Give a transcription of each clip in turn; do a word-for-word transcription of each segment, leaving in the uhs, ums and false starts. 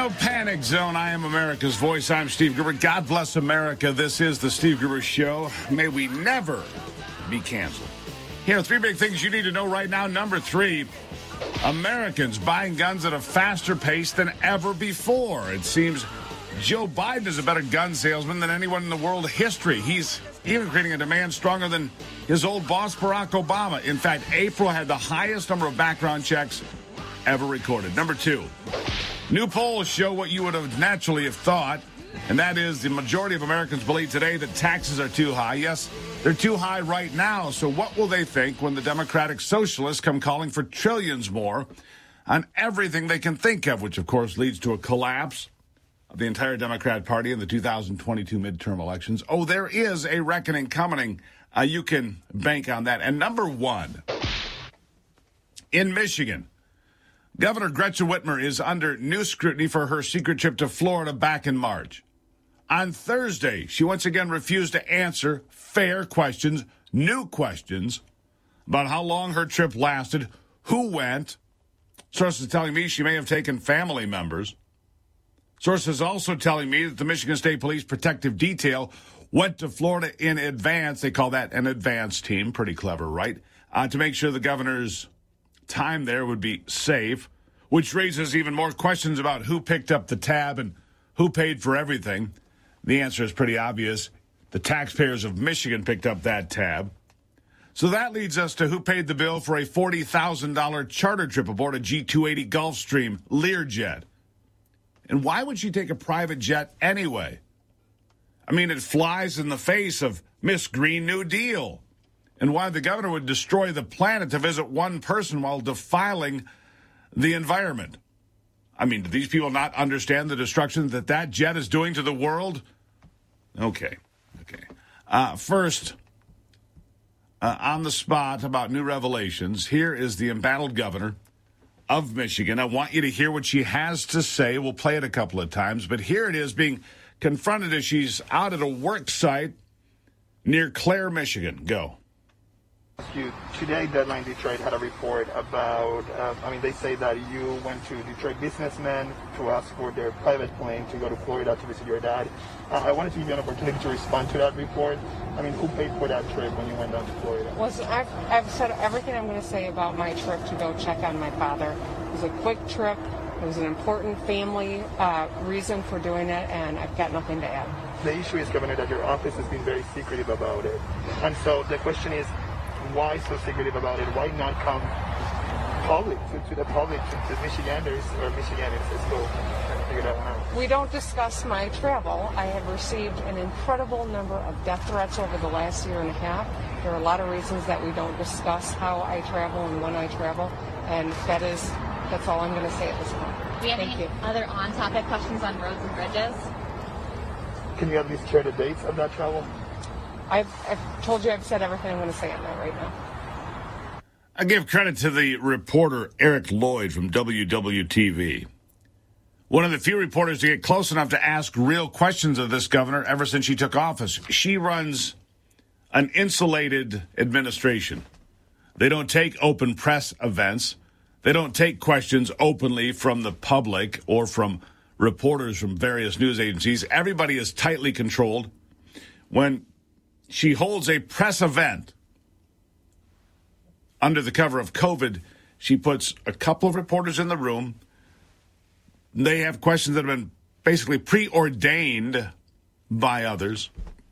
No panic zone. I am America's voice. I'm Steve Gruber. God bless America. This is the Steve Gruber Show. May we never be canceled. Here are three big things you need to know right now. Number three, Americans buying guns at a faster pace than ever before. It seems Joe Biden is a better gun salesman than anyone in the world history. He's even creating a demand stronger than his old boss, Barack Obama. In fact, April had the highest number of background checks ever recorded. Number two, new polls show what you would have naturally have thought, and that is the majority of Americans believe today that taxes are too high. Yes, they're too high right now. So what will they think when the Democratic Socialists come calling for trillions more on everything they can think of, which, of course, leads to a collapse of the entire Democrat Party in the two thousand twenty-two midterm elections? Oh, there is a reckoning coming. Uh, you can bank on that. And number one, in Michigan, Governor Gretchen Whitmer is under new scrutiny for her secret trip to Florida back in March. On Thursday, she once again refused to answer fair questions, new questions, about how long her trip lasted, who went. Sources telling me she may have taken family members. Sources also telling me that the Michigan State Police Protective Detail went to Florida in advance. They call that an advance team. Pretty clever, right? Uh, to make sure the governor's time there would be safe, which raises even more questions about who picked up the tab and who paid for everything. The answer is pretty obvious. The taxpayers of Michigan picked up that tab. So that leads us to who paid the bill for a forty thousand dollars charter trip aboard a G two eighty Gulfstream Learjet. And why would she take a private jet anyway? I mean, it flies in the face of Miss Green New Deal. And why the governor would destroy the planet to visit one person while defiling the environment. I mean, do these people not understand the destruction that that jet is doing to the world? Okay, okay. Uh, first, uh, on the spot about new revelations, here is the embattled governor of Michigan. I want you to hear what she has to say. We'll play it a couple of times, but here it is being confronted as she's out at a work site near Clare, Michigan. Go. You, today, Deadline Detroit had a report about, uh, I mean, they say that you went to Detroit businessmen to ask for their private plane to go to Florida to visit your dad. Uh, I wanted to give you an opportunity to respond to that report. I mean, who paid for that trip when you went down to Florida? Well, I've, I've said everything I'm going to say about my trip to go check on my father. It was a quick trip. It was an important family uh, reason for doing it, and I've got nothing to add. The issue is, Governor, that your office has been very secretive about it. And so the question is, why so secretive about it? Why not come public to, to the public, to, to Michiganders or Michiganders? Let's go and figure that one out. We don't discuss my travel. I have received an incredible number of death threats over the last year and a half. There are a lot of reasons that we don't discuss how I travel and when I travel, and that is that's all I'm going to say at this point. Do you have Thank any you. other on-topic questions on roads and bridges? Can you at least share the dates of that travel? I've, I've told you I've said everything I'm going to say on that right now. I give credit to the reporter Eric Lloyd from W W T V. One of the few reporters to get close enough to ask real questions of this governor ever since she took office. She runs an insulated administration. They don't take open press events. They don't take questions openly from the public or from reporters from various news agencies. Everybody is tightly controlled. When she holds a press event under the cover of COVID, she puts a couple of reporters in the room. They have questions that have been basically preordained by others.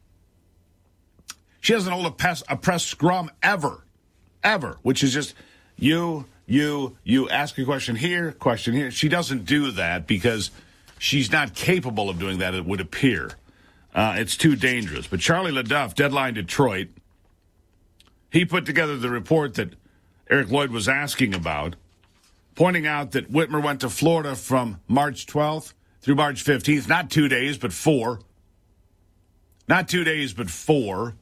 She doesn't hold a press, a press scrum ever, ever, which is just you, you, you ask a question here, question here. She doesn't do that because she's not capable of doing that, it would appear. Uh, it's too dangerous. But Charlie LaDuff, Deadline Detroit, he put together the report that Eric Lloyd was asking about, pointing out that Whitmer went to Florida from March twelfth through March fifteenth. Not two days, but four. Not two days, but four.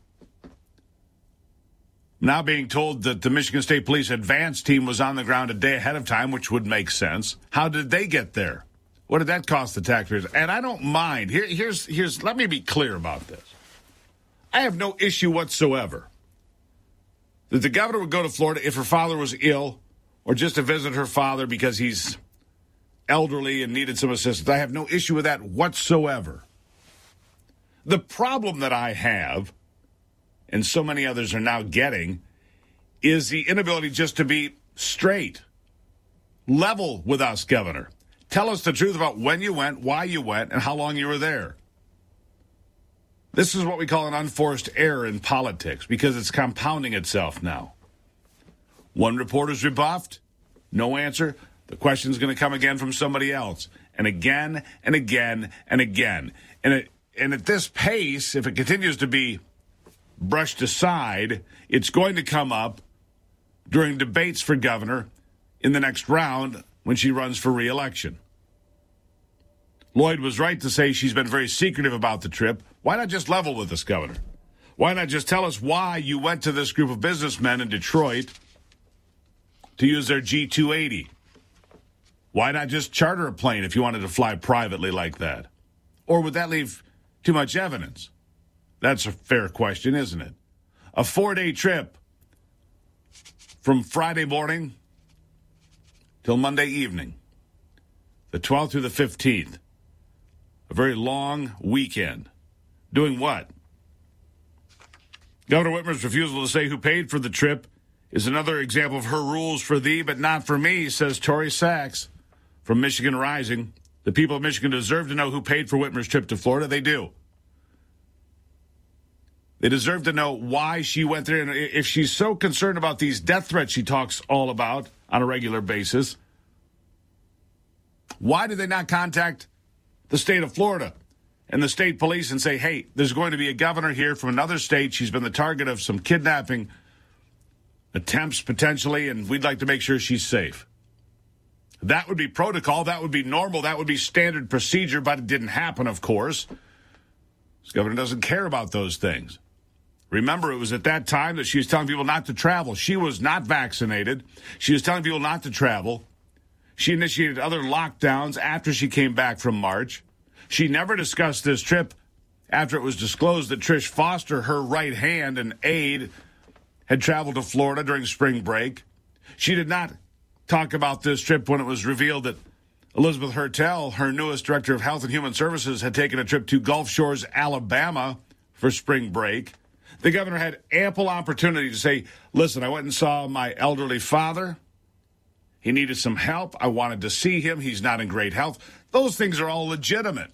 Now being told that the Michigan State Police advance team was on the ground a day ahead of time, which would make sense. How did they get there? What did that cost the taxpayers? And I don't mind. Here, here's, here's, let me be clear about this. I have no issue whatsoever that the governor would go to Florida if her father was ill or just to visit her father because he's elderly and needed some assistance. I have no issue with that whatsoever. The problem that I have, and so many others are now getting, is the inability just to be straight, level with us, Governor. Tell us the truth about when you went, why you went, and how long you were there. This is what we call an unforced error in politics because it's compounding itself now. One reporter's rebuffed, no answer. The question's going to come again from somebody else, and again and again and again. And it, and at this pace, if it continues to be brushed aside, it's going to come up during debates for governor in the next round when she runs for re-election. Lloyd was right to say she's been very secretive about the trip. Why not just level with us, Governor? Why not just tell us why you went to this group of businessmen in Detroit to use their G two eighty? Why not just charter a plane if you wanted to fly privately like that? Or would that leave too much evidence? That's a fair question, isn't it? A four-day trip from Friday morning till Monday evening, the twelfth through the fifteenth. A very long weekend. Doing what? Governor Whitmer's refusal to say who paid for the trip is another example of her rules for thee, but not for me, says Tori Sachs from Michigan Rising. The people of Michigan deserve to know who paid for Whitmer's trip to Florida. They do. They deserve to know why she went there. And if she's so concerned about these death threats she talks all about on a regular basis, why did they not contact the state of Florida and the state police and say, hey, there's going to be a governor here from another state. She's been the target of some kidnapping attempts potentially, and we'd like to make sure she's safe. That would be protocol. That would be normal. That would be standard procedure, but it didn't happen, of course. This governor doesn't care about those things. Remember, it was at that time that she was telling people not to travel. She was not vaccinated. She was telling people not to travel. She initiated other lockdowns after she came back from March. She never discussed this trip after it was disclosed that Trish Foster, her right hand and aide, had traveled to Florida during spring break. She did not talk about this trip when it was revealed that Elizabeth Hertel, her newest director of Health and Human Services, had taken a trip to Gulf Shores, Alabama for spring break. The governor had ample opportunity to say, listen, I went and saw my elderly father. He needed some help. I wanted to see him. He's not in great health. Those things are all legitimate.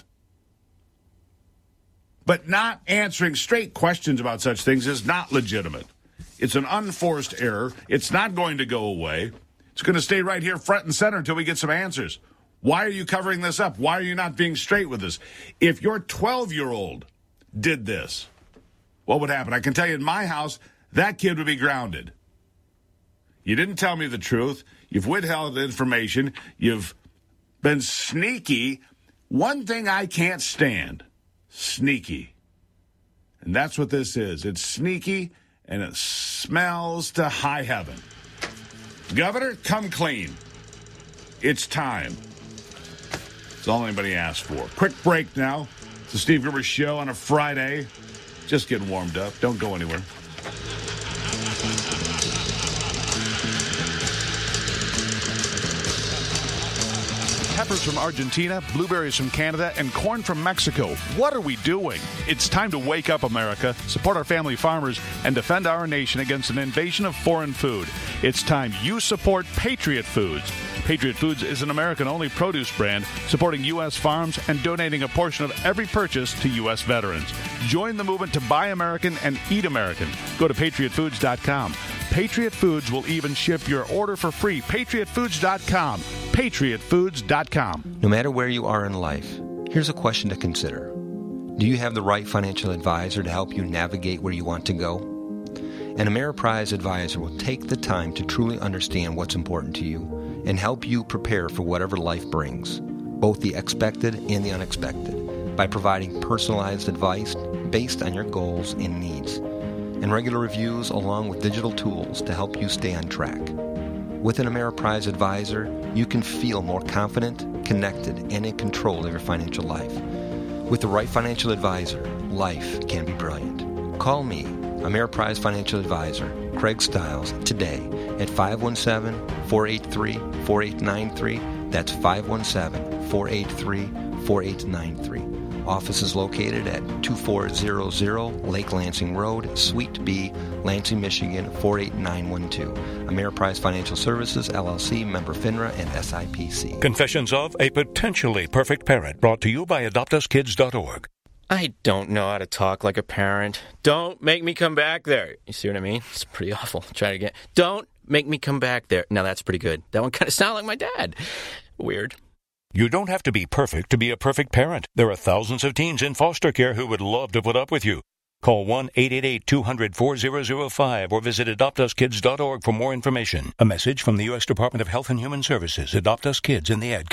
But not answering straight questions about such things is not legitimate. It's an unforced error. It's not going to go away. It's going to stay right here front and center until we get some answers. Why are you covering this up? Why are you not being straight with this? If your twelve-year-old did this, what would happen? I can tell you in my house, that kid would be grounded. You didn't tell me the truth. You've withheld information. You've been sneaky. One thing I can't stand, sneaky. And that's what this is. It's sneaky, and it smells to high heaven. Governor, come clean. It's time. That's all anybody asked for. Quick break now. It's the Steve Gruber Show on a Friday. Just getting warmed up. Don't go anywhere. Peppers from Argentina, blueberries from Canada, and corn from Mexico. What are we doing? It's time to wake up, America, support our family farmers, and defend our nation against an invasion of foreign food. It's time you support Patriot Foods. Patriot Foods is an American-only produce brand supporting U S farms and donating a portion of every purchase to U S veterans. Join the movement to buy American and eat American. Go to patriot foods dot com. Patriot Foods will even ship your order for free. patriot foods dot com. patriot foods dot com. No matter where you are in life, here's a question to consider. Do you have the right financial advisor to help you navigate where you want to go? An Ameriprise advisor will take the time to truly understand what's important to you and help you prepare for whatever life brings, both the expected and the unexpected, by providing personalized advice based on your goals and needs, and regular reviews along with digital tools to help you stay on track. With an Ameriprise advisor, you can feel more confident, connected, and in control of your financial life. With the right financial advisor, life can be brilliant. Call me, Ameriprise Financial Advisor, Craig Stiles, today at five one seven, four eight three, four eight nine three. That's five one seven, four eight three, four eight nine three. Office is located at two four zero zero Lake Lansing Road, Suite B, Lansing, Michigan, four eight nine one two. Ameriprise Financial Services, L L C, member FINRA and S I P C. Confessions of a Potentially Perfect Parent, brought to you by adopt us kids dot org. I don't know how to talk like a parent. Don't make me come back there. You see what I mean? It's pretty awful. Try it again. Don't make me come back there. Now that's pretty good. That one kind of sounded like my dad. Weird. You don't have to be perfect to be a perfect parent. There are thousands of teens in foster care who would love to put up with you. Call one eight eight eight, two hundred, four thousand five or visit adopt us kids dot org for more information. A message from the U S Department of Health and Human Services. Adopt Us Kids and the Ad Council.